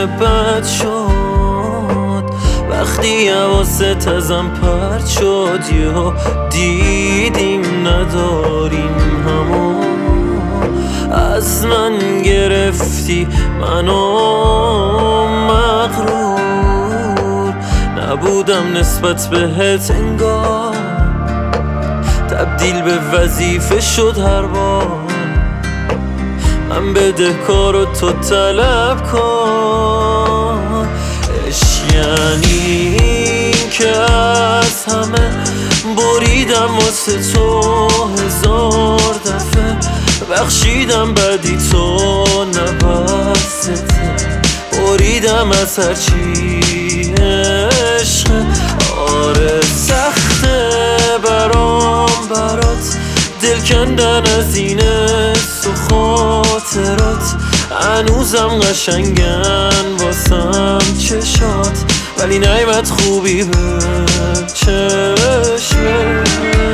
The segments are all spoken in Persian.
بد شد وقتی حواست ازم پرت شد. یهو دیدیم نداریم همو، از من گرفتی منو مغرور. نبودم نسبت بهت انگار، تبدیل به وظیفه شد هر بار. من بدهکار و تو طلب کن. عشق یعنی این که از همه بریدم واسه تو هزار دفعه، بخشیدم بدی تو نبسته، بریدم از هرچی عشق. آره سخته برام برات دل کندن از این حس و خاطرات. هنوزم قشنگن واسم چشات، ولی نیمت خوبی به چشمت.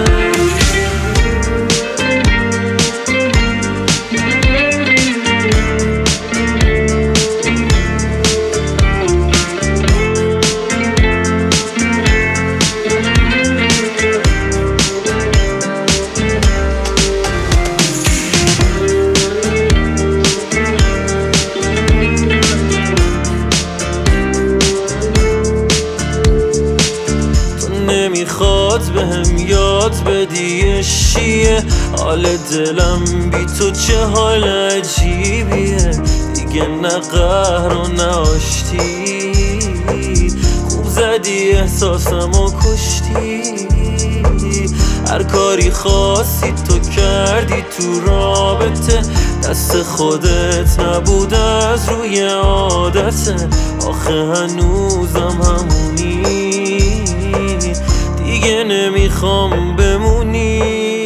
نمیخواد بهم یاد بدی چیه حال دلم بی تو، چه حال عجیبیه. دیگه نه قهر و نه آشتی، خوب زدی احساسم و کشتی. هر کاری خواستی تو کردی تو رابطه، دست خودت نبود از روی عادته. آخه هنوزم همونی، دیگه نمیخوام بمونی.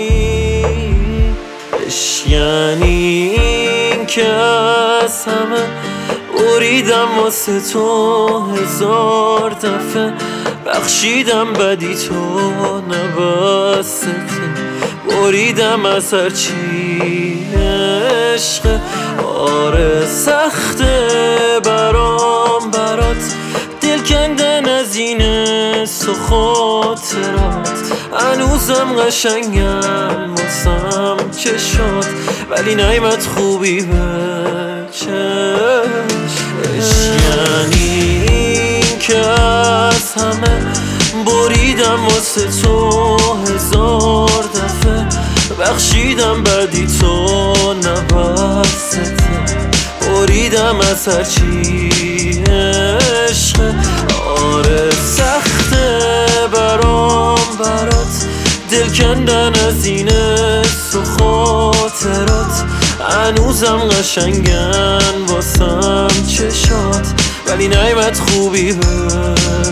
عشق یعنی این که از همه بریدم واسه تو هزار دفعه، بخشیدم بدی تو نبسته، بریدم از هرچی عشق. آره سخته برام برات دل کندن از این حس و خاطرات. هنوزم قشنگن واسم چشات، ولی نیمت خوبی به چشم. عشق یعنی این که از همه بریدم واسه تو هزار دفعه، بخشیدم بدی تو نبسته، بریدم از هرچی عشق. آره سخته برام برات دل کندن از این حس و خاطرات. هنوزم قشنگن واسم چشات، ولی نیمت خوبی به